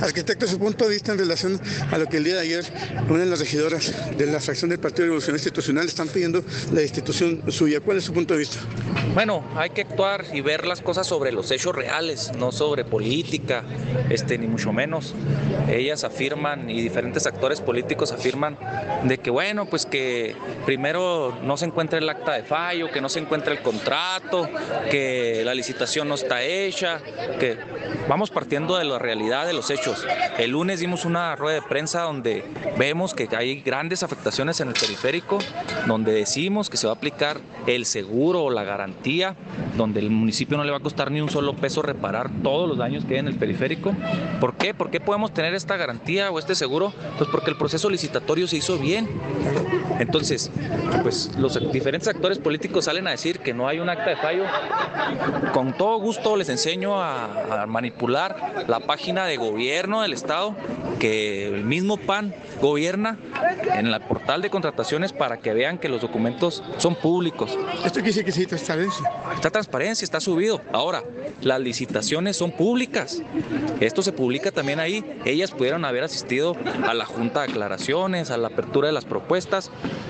Arquitecto, su punto de vista en relación a lo que el día de ayer una de las regidoras de la fracción del Partido Revolucionario Institucional están pidiendo la destitución suya. ¿Cuál es su punto de vista? Bueno, hay que actuar y ver las cosas sobre los hechos reales, no sobre política, ni mucho menos. Ellas afirman y diferentes actores políticos afirman de que bueno, pues que primero no se encuentra el acta de fallo, que no se encuentra el contrato, que la licitación no está hecha, que vamos partiendo de la realidad de los hechos. El lunes dimos una rueda de prensa donde vemos que hay grandes afectaciones en el periférico, donde decimos que se va a aplicar el seguro o la garantía, donde el municipio no le va a costar ni un solo peso reparar todos los daños que hay en el periférico. ¿Por qué? ¿Por qué podemos tener esta garantía o este seguro? Pues porque el proceso licitatorio se hizo bien. Entonces, pues los diferentes actores políticos salen a decir que no hay un acta de fallo. Con todo gusto les enseño a manipular la página de gobierno del Estado, que el mismo PAN gobierna, en el portal de contrataciones, para que vean que los documentos son públicos. Esto quiere decir que sí hay transparencia. Está transparencia, está subido. Ahora, las licitaciones son públicas. Esto se publica también ahí. Ellas pudieron haber asistido a la junta de aclaraciones, a la apertura de las propuestas.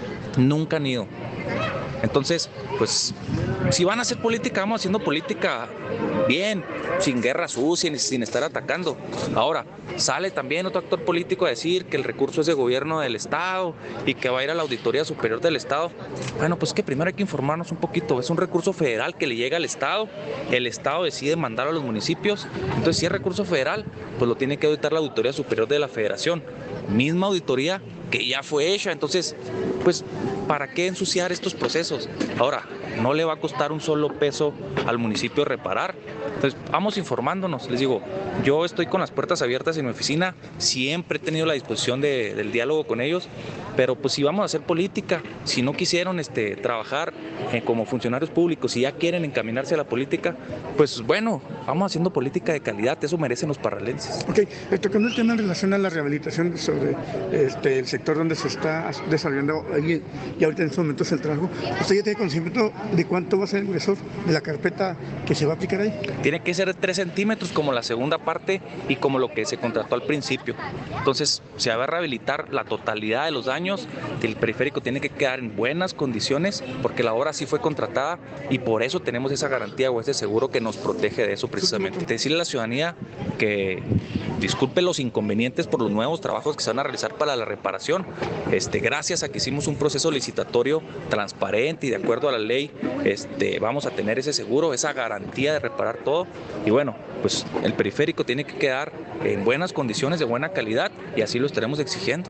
Nunca han ido. Entonces, pues, si van a hacer política, vamos haciendo política bien, sin guerra sucia, sin estar atacando. Ahora, sale también otro actor político a decir que el recurso es de gobierno del Estado y que va a ir a la Auditoría Superior del Estado. Bueno, pues que primero hay que informarnos un poquito. Es un recurso federal que le llega al Estado, el Estado decide mandarlo a los municipios. Entonces, si es recurso federal, pues lo tiene que auditar la Auditoría Superior de la Federación. Misma auditoría que ya fue hecha. Entonces, pues, ¿para qué ensuciar estos procesos? Ahora, no le va a costar un solo peso al municipio reparar. Entonces, vamos informándonos. Les digo, yo estoy con las puertas abiertas en mi oficina, siempre he tenido la disposición del diálogo con ellos, pero pues si vamos a hacer política, si no quisieron trabajar como funcionarios públicos, si ya quieren encaminarse a la política, pues bueno, vamos haciendo política de calidad, eso merecen los parralenses. Ok, tocando el tema en relación a la rehabilitación sobre el sector donde se está desarrollando ahí, y ahorita en estos momentos el trabajo, ¿usted ya tiene conocimiento de cuánto va a ser el grosor de la carpeta que se va a aplicar ahí? Tiene que ser de 3 centímetros como la segunda parte y como lo que se contrató al principio. Entonces se va a rehabilitar la totalidad de los daños. El periférico tiene que quedar en buenas condiciones porque la obra sí fue contratada y por eso tenemos esa garantía o ese seguro que nos protege de eso precisamente. Decirle a la ciudadanía que disculpe los inconvenientes por los nuevos trabajos que se van a realizar para la reparación. Gracias a que hicimos un proceso licitatorio transparente y de acuerdo a la ley, vamos a tener ese seguro, esa garantía de reparar todo. Y bueno, pues el periférico tiene que quedar en buenas condiciones, de buena calidad, y así lo estaremos exigiendo.